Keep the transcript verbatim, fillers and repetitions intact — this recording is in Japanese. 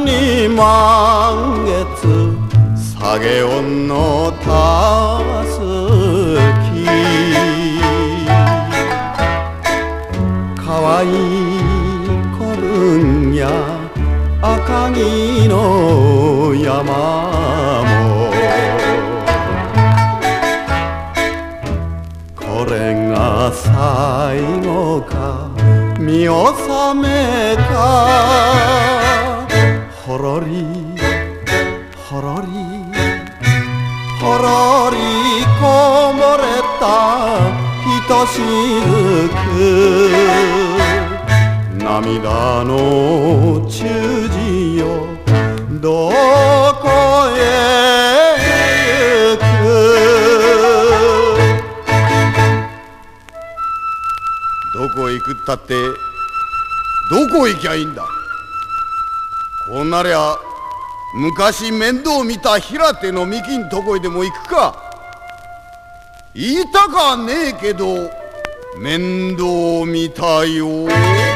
に満月酒温のたすきかわいこるんや赤城の山もこれが最後か見納めかほろりほろりほろりこぼれたひとしずく涙の中耳よどこへ行くどこへ行くったってどこへ行きゃいいんだ。こうなりゃ昔面倒見た平手の幹んとこへでも行くか。言いたかねえけど面倒見たよ。